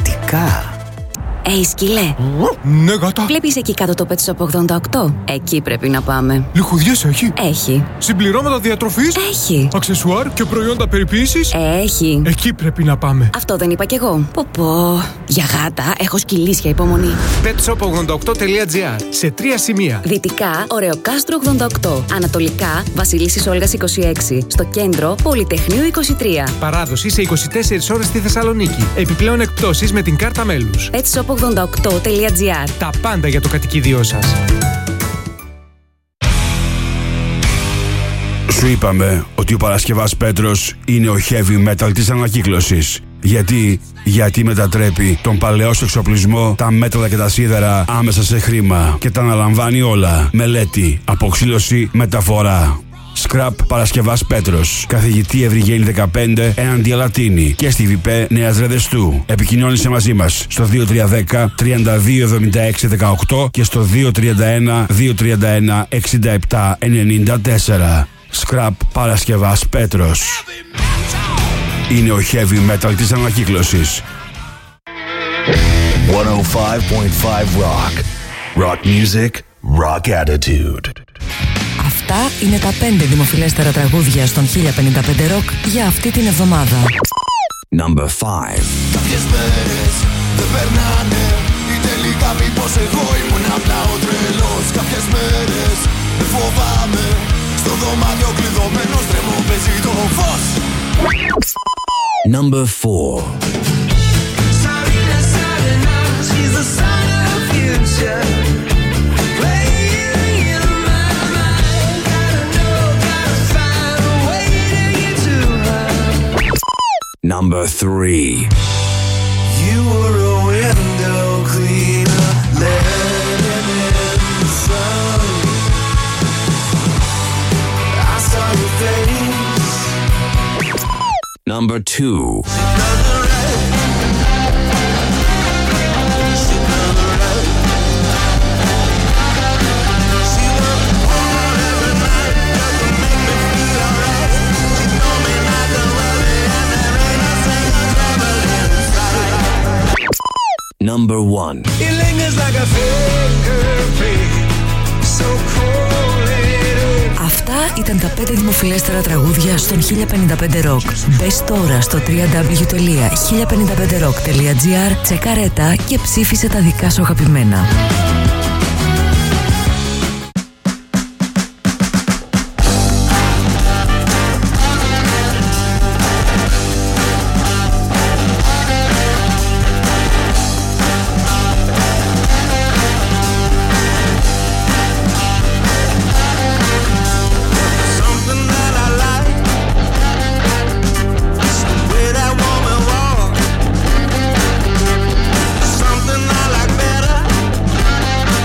U: Σκύλε.
X: Ναι, γάτα.
U: Βλέπεις εκεί κάτω το Pet Shop 88? Εκεί πρέπει να πάμε.
X: Λιχουδιές έχει?
U: Έχει.
X: Συμπληρώματα διατροφής?
U: Έχει.
X: Αξεσουάρ και προϊόντα περιποίησης?
U: Έχει.
X: Εκεί πρέπει να πάμε.
U: Αυτό δεν είπα κι εγώ. Πω. Για γάτα έχω σκυλίσια υπομονή.
X: petshop88.gr. Σε 3 σημεία.
U: Δυτικά, Ωρεοκάστρο 88. Ανατολικά, Βασιλίσσης Όλγας 26. Στο κέντρο, Πολυτεχνείου 23.
X: Παράδοση σε 24 ώρες στη Θεσσαλονίκη. Επιπλέον εκπτώσεις με την κάρτα μέλους.
U: petshop88.gr.
X: Τα πάντα για το κατοικίδιό σας.
Y: Σου είπαμε ότι ο Παρασκευάς Πέτρος είναι ο heavy metal της ανακύκλωσης.
A: Γιατί μετατρέπει τον παλαιό σου εξοπλισμό, τα μέταλλα και τα σίδερα άμεσα σε χρήμα και τα αναλαμβάνει όλα. Μελέτη, αποξήλωση, μεταφορά. Scrap Παρασκευάς Πέτρος. Καθηγητή Ευρυγένη 15 έναντι Αλατίνη. Και στη ΒΠ Νέας Ρεδεστού. Επικοινώνησε μαζί μας στο 2310 3276 18 και στο 231 231 67 94. Scrap Παρασκευάς Πέτρος. Είναι ο heavy metal της ανακύκλωσης.
M: 105.5 Rock. Rock music, rock attitude.
E: Αυτά είναι τα 5 δημοφιλέστερα τραγούδια στον 1055 Rock για αυτή την εβδομάδα.
M: Number 5.
C: Κάποιες μέρες δεν περνάνε ή τελικά μήπως εγώ ήμουν απλά ο τρελός. Κάποιες μέρες φοβάμαι στο δωμάτιο κλειδωμένος τρέμω παίζει το φως.
M: Number 4.
C: She's the sign of the future. Playing in my mind. Gotta know, gotta find a way to get to her.
M: Number 3.
C: You were a window cleaner, letting in the sun. I saw your face.
M: Number 2. Number 1.
C: It lingers like a fingerprint, so cold.
E: Αυτά ήταν τα 5 δημοφιλέστερα τραγούδια στον 1055 Rock. Μπες τώρα στο www.1055rock.gr, τσεκάρε τα και ψήφισε τα δικά σου αγαπημένα.
C: Something I like better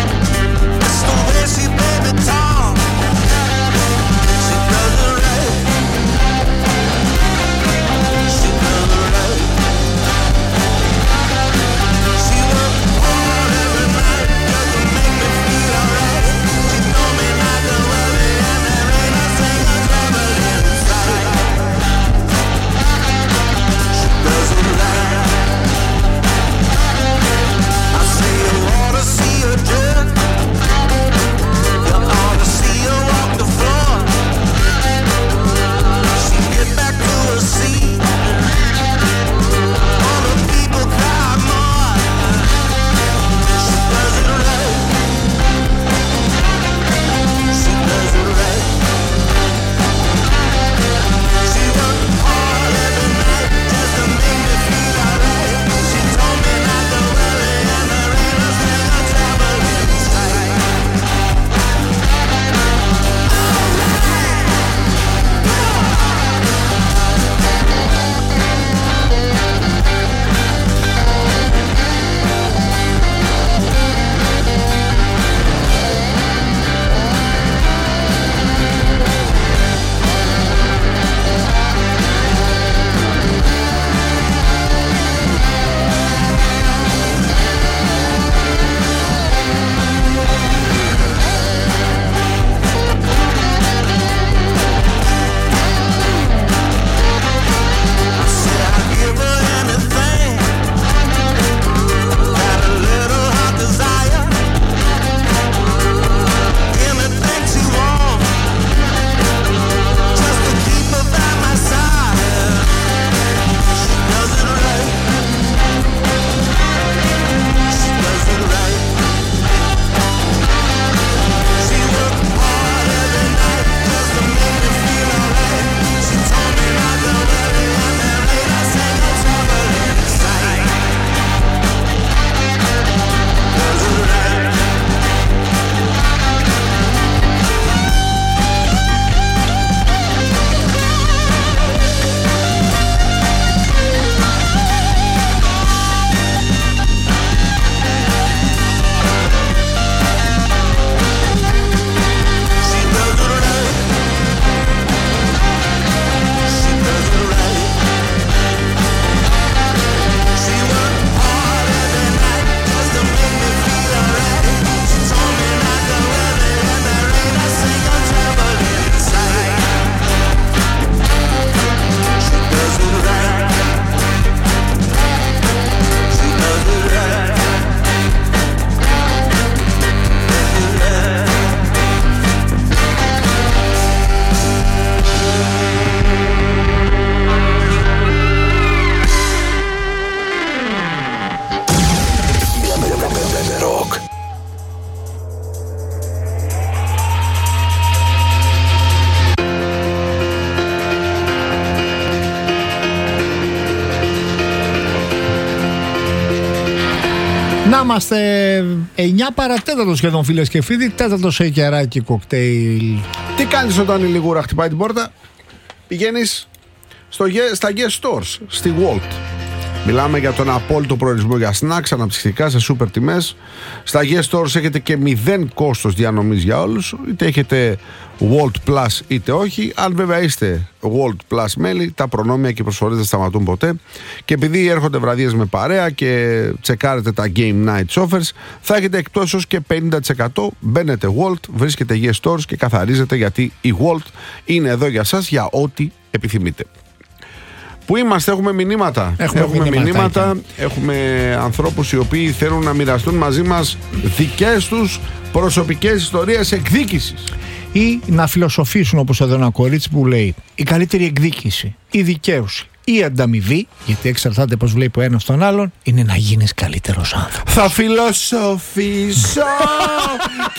K: Να είμαστε 9 παρατέταρτο σχεδόν, φίλες και φίλοι. Τέταρτο σε κεράκι κοκτέιλ.
L: Τι κάνεις όταν η λιγούρα χτυπάει την πόρτα? Πηγαίνεις στα guest stores, στη Walt. Μιλάμε για τον απόλυτο προορισμό για snacks, αναψυκτικά σε σούπερ τιμές. Στα guest stores έχετε και 0 κόστος διανομής για όλους. Είτε έχετε Walt Plus είτε όχι. Αν βέβαια είστε Walt Plus μέλη, τα προνόμια και οι προσφορές δεν σταματούν ποτέ. Και επειδή έρχονται βραδιές με παρέα και τσεκάρετε τα Game Nights Offers, θα έχετε εκτόσεις και 50%. Μπαίνετε Walt, βρίσκετε guest stores και καθαρίζετε, γιατί η Walt είναι εδώ για σας για ό,τι επιθυμείτε. Πού είμαστε, έχουμε μηνύματα. Έχουμε μηνύματα. Έχουμε ανθρώπους οι οποίοι θέλουν να μοιραστούν μαζί μας δικές τους προσωπικές ιστορίες εκδίκησης.
K: Ή να φιλοσοφήσουν, όπως εδώ ένα κορίτσι που λέει: η καλύτερη εκδίκηση, η δικαίωση, η ανταμοιβή, γιατί εξαρτάται πώς βλέπει ο ένας τον άλλον, είναι να γίνεις καλύτερος άνθρωπος.
L: Θα φιλοσοφήσω κι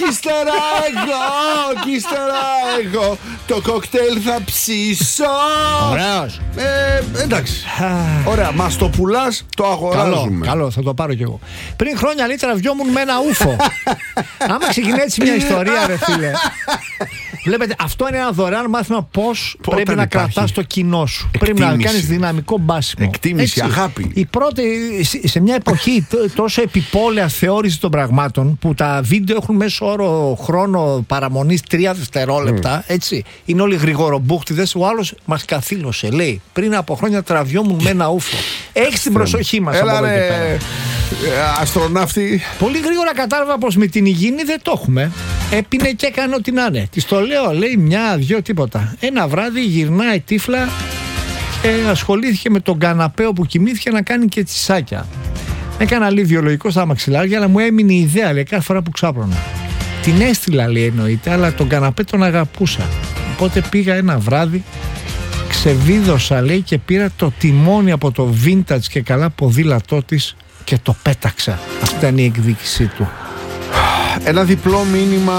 L: ύστερα εγώ το κοκτέιλ θα ψήσω.
K: Ωραίος.
L: Εντάξει. Ωραία, μας το πουλάς, το αγοράζουμε.
K: Καλό, θα το πάρω κι εγώ. Πριν χρόνια λίτρα βιόμουν με ένα ούφο. Άμα ξεκινάει έτσι μια ιστορία, ρε φίλε. Βλέπετε, αυτό είναι ένα δωρεάν μάθημα πώς πρέπει να κρατάς το κοινό σου. Πρέπει να κάνεις δυναμικό μπάσιμο.
L: Εκτίμηση, αγάπη.
K: Η πρώτη, σε μια εποχή τόσο επιπόλαια θεώρηση των πραγμάτων, που τα βίντεο έχουν μέσο όρο χρόνο παραμονής 3 δευτερόλεπτα, έτσι. Είναι όλοι γρηγορομπούχτιδες. Ο άλλος μας καθήλωσε. Λέει: πριν από χρόνια τραβιόμουν με ένα ούφο. Έχεις την προσοχή μας.
L: Έλα ρε αστροναύτη.
K: Πολύ γρήγορα κατάλαβα πως με την υγιεινή δεν το έχουμε. Έπινε και έκανε ό,τι να είναι. Της το λέω, λέει, 1-2 τίποτα. Ένα βράδυ γυρνάει τύφλα, ασχολήθηκε με τον καναπέ όπου κοιμήθηκε να κάνει και τσισάκια. Έκανα λίγο βιολογικό στα μαξιλάρια, αλλά μου έμεινε η ιδέα, λέει, κάθε φορά που ξάπρωνα. Την έστειλα, λέει, εννοείται, αλλά τον καναπέ τον αγαπούσα. Οπότε πήγα ένα βράδυ, ξεβίδωσα, λέει, και πήρα το τιμόνι από το vintage και καλά ποδήλατό της και το πέταξα. Αυτή ήταν η εκδίκησή του.
L: Ένα διπλό μήνυμα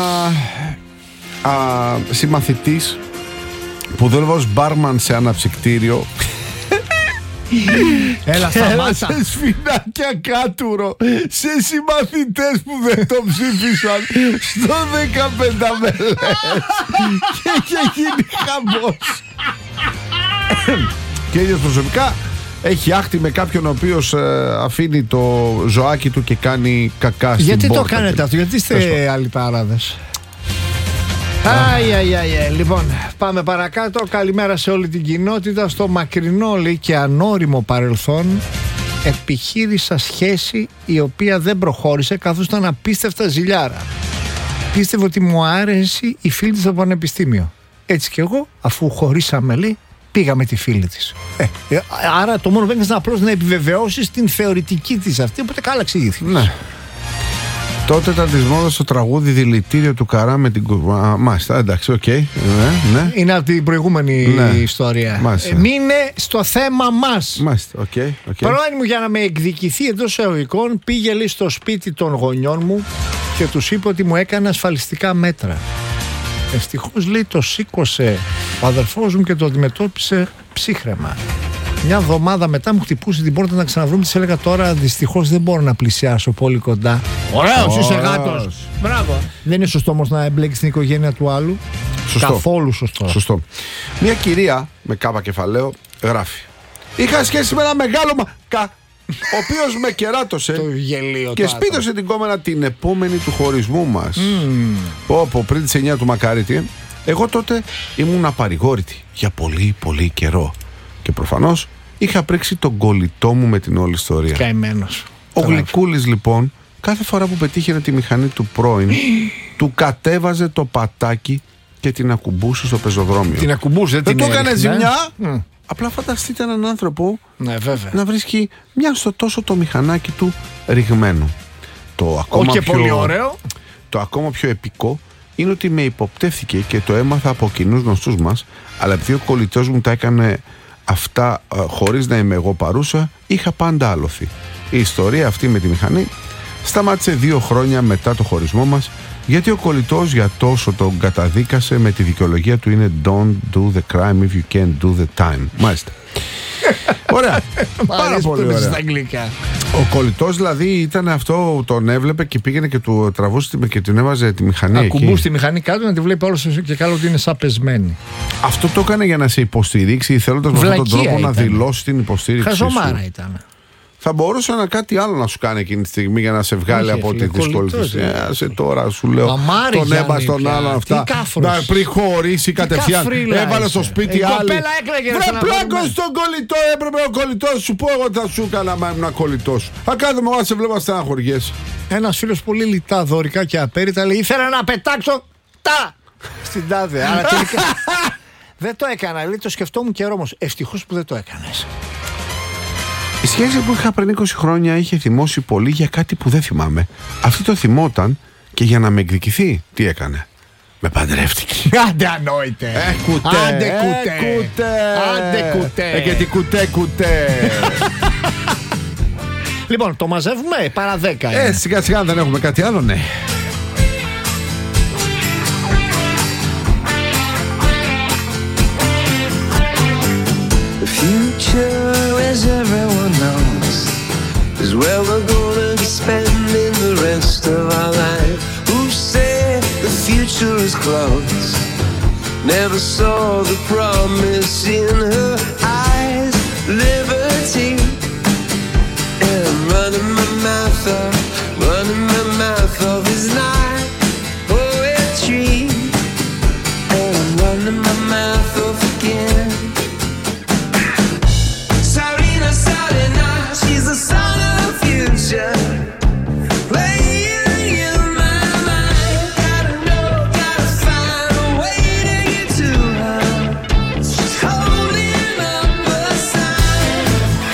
L: συμμαθητής που δούλευε ως μπάρμαν σε αναψυκτήριο.
K: Έλα, σταμάτα.
L: Σε σφινάκια κάτουρο, σε συμμαθητές που δεν το ψήφισαν στο 15 μελές και είχε γίνει χαμός. Και ίδιος προσωπικά έχει άχτη με κάποιον ο οποίος αφήνει το ζωάκι του και κάνει κακά στην πόρτα.
K: Γιατί το κάνετε αυτό, γιατί είστε άλλοι παράδες? Λοιπόν, πάμε παρακάτω. Καλημέρα σε όλη την κοινότητα. Στο μακρινό, λέει, και ανώριμο παρελθόν επιχείρησα σχέση η οποία δεν προχώρησε, καθώς ήταν απίστευτα ζηλιάρα. Πίστευε ότι μου άρεσε η φίλη της στο πανεπιστήμιο. Έτσι κι εγώ, αφού χωρίσαμε, λέει, πήγα με τη φίλη της. Άρα το μόνο που έκανες απλώς να επιβεβαιώσεις την θεωρητική της αυτή, οπότε καλά εξηγήθηκε.
L: Ναι. Τότε ήταν της μόδας το τραγούδι «Δηλητήριο του Καρά» με την μάλιστα, εντάξει, οκ. Ναι.
K: Είναι από την προηγούμενη ιστορία. Μείνε στο θέμα μας.
L: Μάλιστα, οκ.
K: Πρώην μου, για να με εκδικηθεί εντός εισαγωγικών, πήγε, λέει, στο σπίτι των γονιών μου και τους είπε ότι μου έκανε ασφαλιστικά μέτρα. Ευτυχώς, λέει, το σήκωσε ο αδερφός μου και το αντιμετώπισε ψύχραιμα. Μια εβδομάδα μετά μου χτυπούσε την πόρτα να ξαναβρούμε. Της έλεγα: τώρα δυστυχώς δεν μπορώ να πλησιάσω πολύ κοντά. Ωραίος, είσαι γάτος. Μπράβο. Δεν είναι σωστό όμως να εμπλέκεις την οικογένεια του άλλου.
L: Σωστό.
K: Καθόλου σωστό.
L: Μια κυρία με κάπα κεφαλαίο γράφει: είχα σχέση με ένα μεγάλο ο οποίος με κεράτωσε και σπίτωσε την κόμενα την επόμενη του χωρισμού μας. Όπου πριν τις 9 του Μακαρίτη, εγώ τότε ήμουν απαρηγόρητη για πολύ καιρό. Και προφανώς είχα πρίξει τον κολλητό μου με την όλη ιστορία.
K: Καημένος.
L: Ο Γλυκούλης, λοιπόν, κάθε φορά που πετύχαινε τη μηχανή του πρώην, του κατέβαζε το πατάκι και την ακουμπούσε στο πεζοδρόμιο.
K: Την ακουμπούσε,
L: δεν του έκανε ζημιά. Απλά φανταστείτε έναν άνθρωπο να βρίσκει μια στο τόσο το μηχανάκι του ρηγμένο. Το ακόμα
K: πιο πολύ ωραίο.
L: Το ακόμα πιο επικό είναι ότι με υποπτεύθηκε και το έμαθα από κοινούς γνωστούς μας, αλλά επειδή ο κολλητός μου τα έκανε αυτά χωρίς να είμαι εγώ παρούσα, είχα πάντα άλοθη. Η ιστορία αυτή με τη μηχανή σταμάτησε 2 χρόνια μετά το χωρισμό μας, γιατί ο κολλητός για τόσο τον καταδίκασε με τη δικαιολογία του είναι «Don't do the crime if you can't do the time». Μάλιστα. Ωραία. Πάρα πολύ ωραία. Ο κολλητός δηλαδή ήταν αυτό, τον έβλεπε και πήγαινε και του τραβούσε και την έβαζε τη μηχανή.
K: Ακουμπούσε τη μηχανή κάτω να τη βλέπει όλος και καλό ότι είναι σαν πεσμένη.
L: Αυτό το έκανε για να σε υποστηρίξει, θέλοντας με αυτόν τον τρόπο
K: ήταν.
L: να δηλώσει την υποστήριξη.
K: Χαζομάρα ήταν.
L: Θα μπορούσε να κάτι άλλο να σου κάνει εκείνη τη στιγμή για να σε βγάλει από τη δυσκολία. Σε τώρα σου λέω.
K: Μαμάρι,
L: τον έμπα στον άλλον αυτά. Πριν χωρίσει κατευθείαν. Έβαλε στο σπίτι άλλη. Βρε πλάκο στον κολλητό. Έπρεπε ο κολλητός σου πω εγώ θα σου έκανα μα ήμουν κολλητός. Ακάδομαι εγώ να σε βλέπα στεναχωριές.
K: Ένας φίλος πολύ λιτά, δωρικά και απέριτα λέει ήθελα να πετάξω τα στην τάδε. Άρα τελικά δεν το έκανα. Λέει το σκεφτόμουν καιρό όμως. Ευτυχώς που δεν το έκανες.
L: Η σχέση που είχα πριν 20 χρόνια είχε θυμώσει πολύ για κάτι που δεν θυμάμαι. Αυτή το θυμόταν και για να με εκδικηθεί, τι έκανε. Με παντρεύτηκε.
K: Άντε ανόητε.
L: Κουτέ.
K: Άντε κουτέ. Άντε κουτέ.
L: Και τι κουτέ.
K: Λοιπόν, το μαζεύουμε παρά 10.
L: Σιγά σιγά δεν έχουμε κάτι άλλο, ναι.
D: Future, as everyone knows, is where we're gonna be spending the rest of our life. Who said the future is close? Never saw the promise in her eyes. Liberty, and I'm running my mouth off is not poetry, and I'm running my mouth off again. She's the son of the future, playing in my mind. Gotta know, gotta find a way to get to her. She's holding up a sign.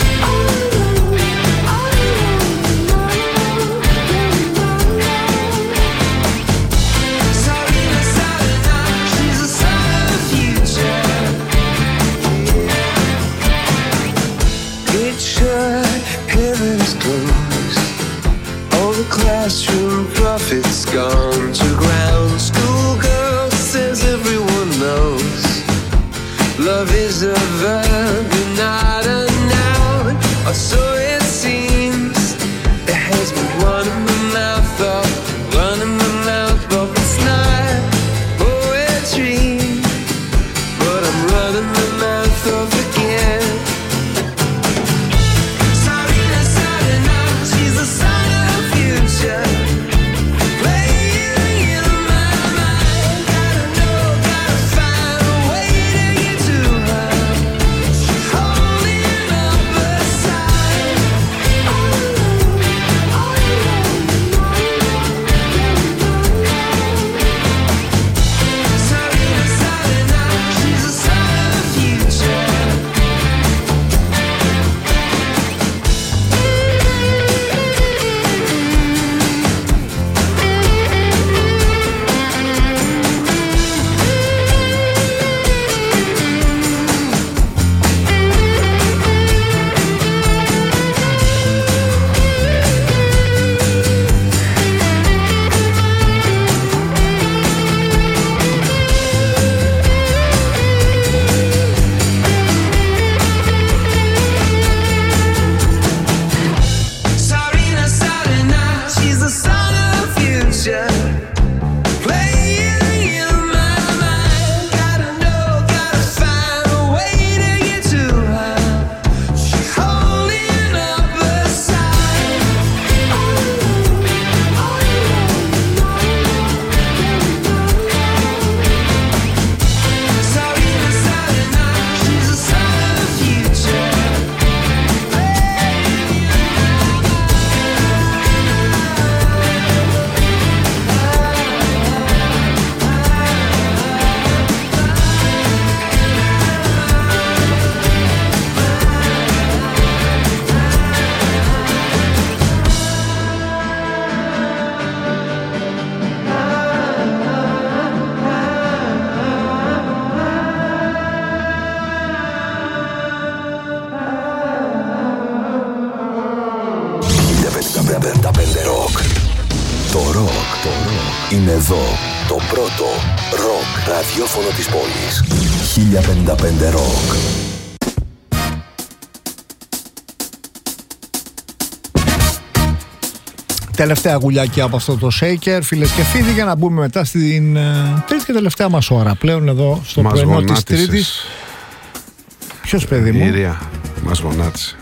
D: Sarina, she's the son of the future. Picture heaven's close. All the classroom prophets gone to ground. Schoolgirl says everyone knows. Love is a verb and not a noun. Or so it seems. It has me running my mouth off. It's not poetry, but I'm running my mouth off again. She's the son of the future, playing in my mind. Gotta know, gotta find a way to get to her. She's holding up a sign. Sarina, she's the son of the future. Sarina, she's the son of the future, playing in my mind. Gotta know, gotta find a way to get to her. She's holding up a sign. Sarina, she's the son of the future.
M: Ροκ. Το ροκ είναι εδώ. Το πρώτο ροκ ραδιόφωνο της πόλης. 1055 ροκ.
K: τελευταία γουλιάκη από αυτό το shaker, φίλες και φίλοι, για να μπούμε μετά στην τρίτη και τελευταία μας ώρα. Πλέον εδώ στο πρωινό της Τρίτης. Ποιος, παιδί μου?
L: Η Ήρια μας γονάτισε.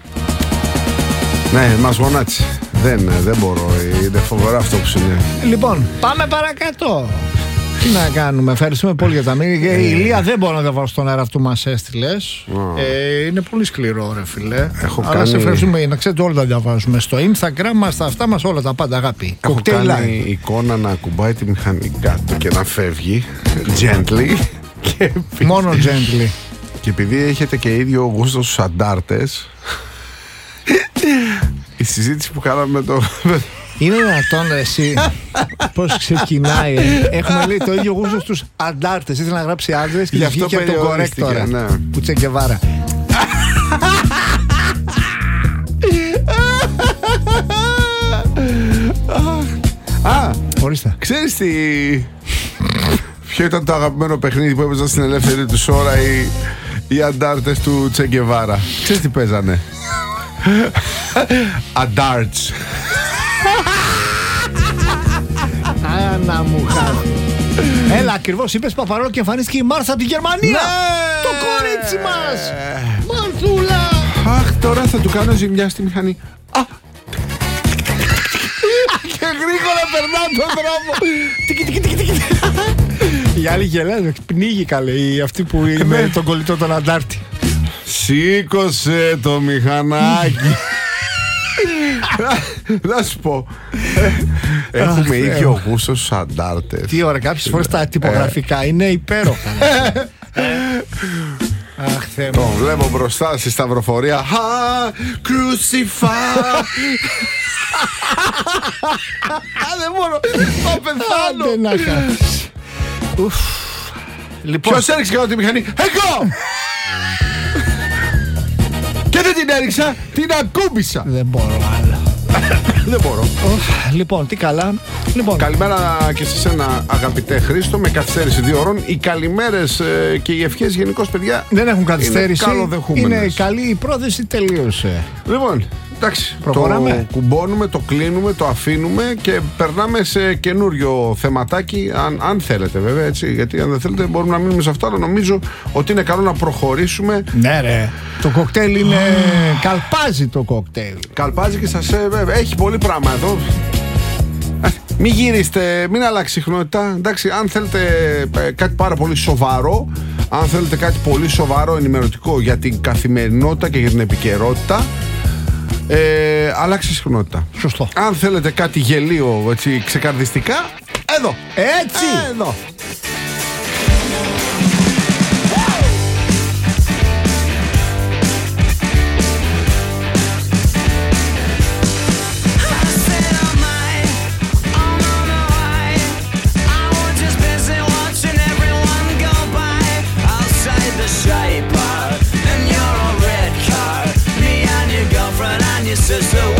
L: Ναι, μας γονάτισε. Δεν μπορώ, είναι φοβερά αυτό που συνέβη.
K: Λοιπόν, πάμε παρακάτω. Τι να κάνουμε, ευχαριστούμε πολύ για τα μήνυμα. Η Ηλία δεν μπορώ να διαβάσω στον αέρα, αυτού μας έστειλες. Είναι πολύ σκληρό, ρε φίλε. Αλλά σε ευχαριστούμε, να ξέρετε, όλα τα διαβάζουμε. Στο Instagram μας, στα αυτά μας, όλα τα πάντα, αγάπη.
L: Έχω κάνει εικόνα να κουμπάει τη μηχανή κάτω και να φεύγει. Gently.
K: Μόνο gently.
L: Και επειδή έχετε και ίδιο γούστο στους αντάρτες, η συζήτηση που κάναμε το...
K: Είναι δυνατόν, εσύ, πώς ξεκινάει. Έχουμε, λέει, το ίδιο γούστο στους αντάρτες. Ήθελα να γράψει άντρες και βγήκε από τον κορέκτορα.
L: Ναι.
K: Που Τσεκεβάρα. Ορίστε.
L: Ξέρεις τι... Ποιο ήταν το αγαπημένο παιχνίδι που έπαιζαν στην ελεύθερη τους ώρα οι αντάρτες του Τσεκεβάρα? Ξέρεις τι παίζανε? Αντάρτς.
K: Άνα μου χάρη. Έλα, ακριβώς είπες, Παπαρό, και εμφανίστηκε η Μάρθα από τη Γερμανία.
L: Ναι!
K: Το κορίτσι μας. Μαρθούλα.
L: Αχ, τώρα θα του κάνω ζημιά στη μηχανή. Και γρήγορα περνά τον δρόμο.
K: Η άλλη γελάει, πνίγει καλέ, αυτή που είναι με τον κολλητό τον αντάρτη.
L: Σήκωσε το μηχανάκι. Να σου πω, έχουμε ίδιο γούστο στους αντάρτες.
K: Τι ωραία, κάποιες φορές τα τυπογραφικά είναι υπέροχα. Αχ, Θεέ μου.
L: Το βλέπω μπροστά στη σταυροφορία. Crucify. Δεν μπορώ, θα πεθάνω. Ποιος έριξε κάτω τη μηχανή? Εγώ! Και δεν την έριξα, την ακούμπησα.
K: Δεν μπορώ άλλο.
L: Δεν μπορώ.
K: Λοιπόν, τι καλά. Λοιπόν.
L: Καλημέρα και σε σένα, αγαπητέ Χρήστο, με καθυστέρηση 2 ώρων. Οι καλημέρες και οι ευχές γενικώς, παιδιά,
K: δεν έχουν καθυστέρηση.
L: Είναι καλοδεχούμενες.
K: Είναι καλή, η πρόθεση τελείωσε.
L: Λοιπόν, εντάξει,
K: προχωράμε.
L: Το κουμπώνουμε, το κλείνουμε, το αφήνουμε και περνάμε σε καινούριο θεματάκι. Αν θέλετε, βέβαια, έτσι. Γιατί αν δεν θέλετε, μπορούμε να μείνουμε σε αυτό. Αλλά νομίζω ότι είναι καλό να προχωρήσουμε.
K: Ναι, ρε. Το κοκτέιλ είναι. Καλπάζει το κοκτέιλ.
L: Καλπάζει και σας βέβαια. Έχει πολύ πράγμα εδώ. Μην γυρίσετε, μην αλλάξει συχνότητα. Εντάξει, αν θέλετε κάτι πάρα πολύ σοβαρό, αν θέλετε κάτι πολύ σοβαρό, ενημερωτικό για την καθημερινότητα και για την επικαιρότητα, αλλάξτε συχνότητα.
K: Σωστό.
L: Αν θέλετε κάτι γελίο, έτσι, ξεκαρδιστικά, εδώ.
K: Έτσι.
L: Εδώ.
C: Sister